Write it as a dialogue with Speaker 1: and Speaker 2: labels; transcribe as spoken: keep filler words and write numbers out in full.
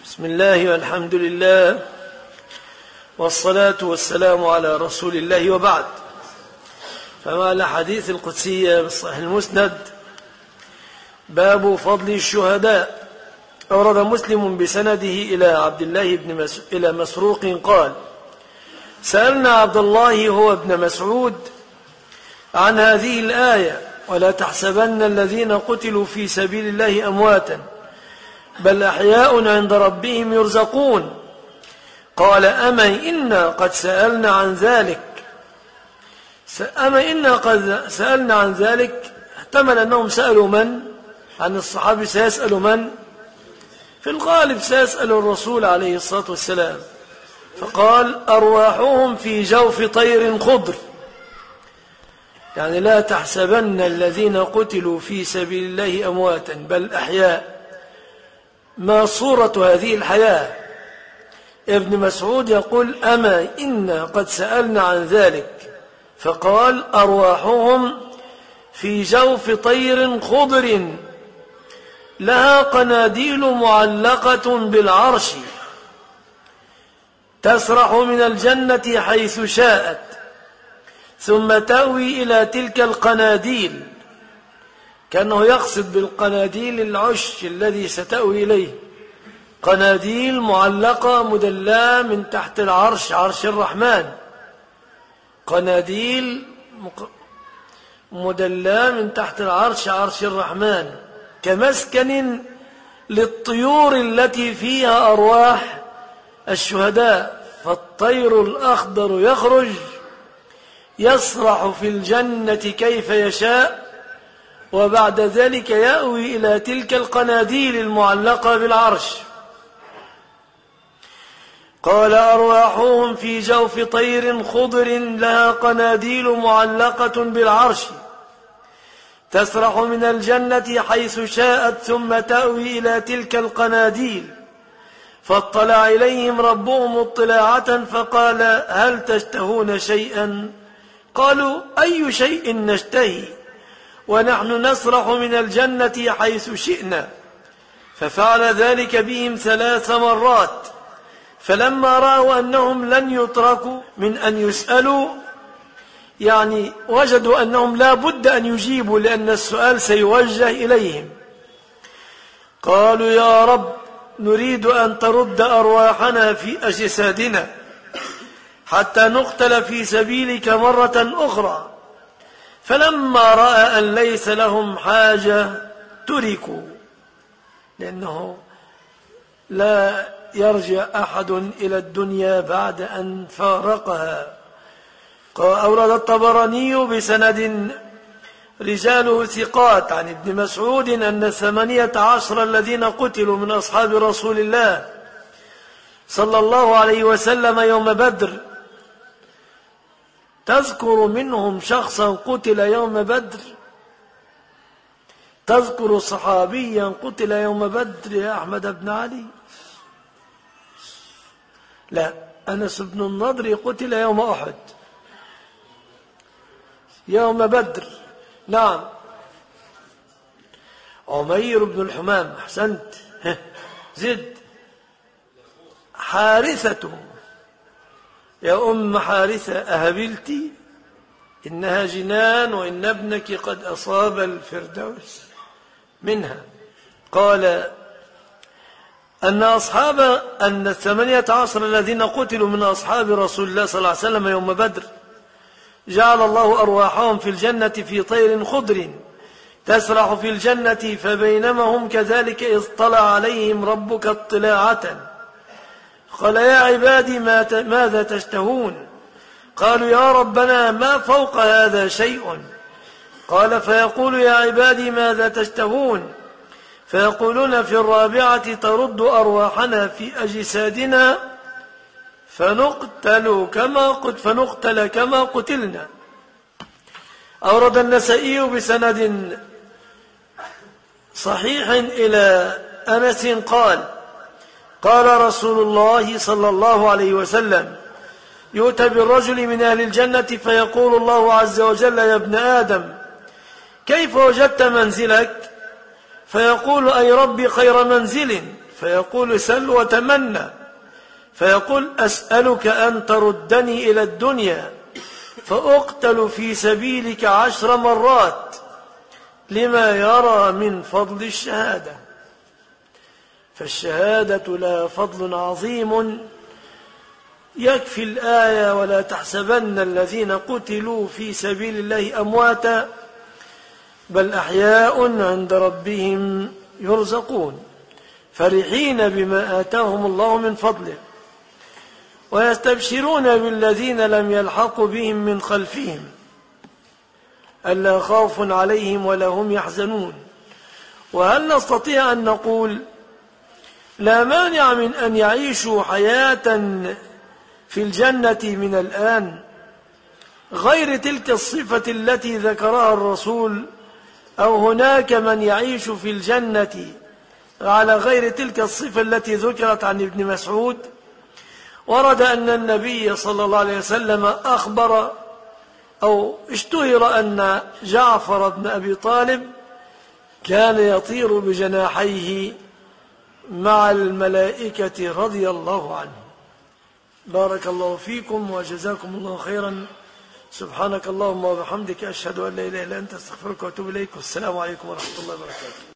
Speaker 1: بسم الله والحمد لله والصلاة والسلام على رسول الله وبعد. فمع الحديث القدسية بالصحيح المسند باب فضل الشهداء. أورد مسلم بسنده إلى عبد الله بن مس... إلى مسروق قال: سألنا عبد الله هو ابن مسعود عن هذه الآية: ولا تحسبن الذين قتلوا في سبيل الله أمواتا بل أحياء عند ربهم يرزقون. قال: أما إنا قد سألنا عن ذلك أما إنا قد سألنا عن ذلك احتمل أنهم سألوا من؟ عن الصحابة. سيسأل من؟ في الغالب سيسأل الرسول عليه الصلاة والسلام. فقال: أرواحهم في جوف طير خضر، يعني لا تحسبن الذين قتلوا في سبيل الله أمواتا بل أحياء. ما صورة هذه الحياة؟ ابن مسعود يقول: أما إنا قد سألنا عن ذلك. فقال: أرواحهم في جوف طير خضر لها قناديل معلقة بالعرش تسرح من الجنة حيث شاءت ثم تأوي إلى تلك القناديل. كأنه يقصد بالقناديل العش الذي ستأوي إليه، قناديل معلقة مدلاه من تحت العرش، عرش الرحمن، قناديل مدلاه من تحت العرش، عرش الرحمن، كمسكن للطيور التي فيها أرواح الشهداء. فالطير الأخضر يخرج يسرح في الجنة كيف يشاء، وبعد ذلك يأوي إلى تلك القناديل المعلقة بالعرش. قال: أرواحهم في جوف طير خضر لها قناديل معلقة بالعرش تسرح من الجنة حيث شاءت ثم تأوي إلى تلك القناديل. فاطلع إليهم ربهم اطلاعة فقال: هل تشتهون شيئا؟ قالوا: أي شيء نشتهي ونحن نسرح من الجنة حيث شئنا. ففعل ذلك بهم ثلاث مرات. فلما رأوا أنهم لن يتركوا من أن يسألوا، يعني وجدوا أنهم لا بد أن يجيبوا لأن السؤال سيوجه إليهم، قالوا: يا رب، نريد أن ترد أرواحنا في أجسادنا حتى نقتل في سبيلك مرة أخرى. فلما رأى أن ليس لهم حاجة تركوا، لأنه لا يرجع أحد إلى الدنيا بعد أن فارقها. أورد الطبراني بسند رجاله ثقات عن ابن مسعود أن الثمانية عشر الذين قتلوا من أصحاب رسول الله صلى الله عليه وسلم يوم بدر، تذكر منهم شخصا قتل يوم بدر؟ تذكر صحابيا قتل يوم بدر يا أحمد بن علي؟ لا، أنس بن النضر قتل يوم أحد. يوم بدر نعم. عمير بن الحمام، أحسنت، زد. حارثة، يا أم حارثة أهبلتي؟ إنها جنان وإن ابنك قد أصاب الفردوس منها. قال أن أصحاب أن الثمانية عشر الذين قتلوا من أصحاب رسول الله صلى الله عليه وسلم يوم بدر جعل الله أرواحهم في الجنة في طير خضر تسرح في الجنة، فبينما هم كذلك إذ طلع عليهم ربك اطلاعة قال: يا عبادي ماذا تشتهون؟ قالوا: يا ربنا ما فوق هذا شيء. قال: فيقول: يا عبادي ماذا تشتهون؟ فيقولون: في الرابعة ترد أرواحنا في أجسادنا فنقتل كما قت فنقتل كما قتلنا. أورد النسائي بسند صحيح إلى أنس قال: قال رسول الله صلى الله عليه وسلم: يؤتى بالرجل من أهل الجنة فيقول الله عز وجل: يا ابن آدم، كيف وجدت منزلك؟ فيقول: أي ربي خير منزل. فيقول سل وتمنى، فيقول أسألك أن تردني إلى الدنيا فأقتل في سبيلك عشر مرات لما يرى من فضل الشهادة. فالشهادة لها فضل عظيم يكفي الآية ولا تحسبن الذين قتلوا في سبيل الله أمواتا بل أحياء عند ربهم يرزقون فرحين بما آتاهم الله من فضله ويستبشرون بالذين لم يلحقوا بهم من خلفهم ألا خوف عليهم ولا هم يحزنون. وهل نستطيع أن نقول لا مانع من أن يعيشوا حياة في الجنة من الآن غير تلك الصفة التي ذكرها الرسول، أو هناك من يعيش في الجنة على غير تلك الصفة التي ذكرت عن ابن مسعود؟ ورد أن النبي صلى الله عليه وسلم أخبر أو اشتهر أن جعفر بن أبي طالب كان يطير بجناحيه مع الملائكة رضي الله عنه. بارك الله فيكم وجزاكم الله خيرا. سبحانك اللهم وبحمدك أشهد أن لا إله إلا أنت أستغفرك وأتوب إليك. والسلام عليكم ورحمة الله وبركاته.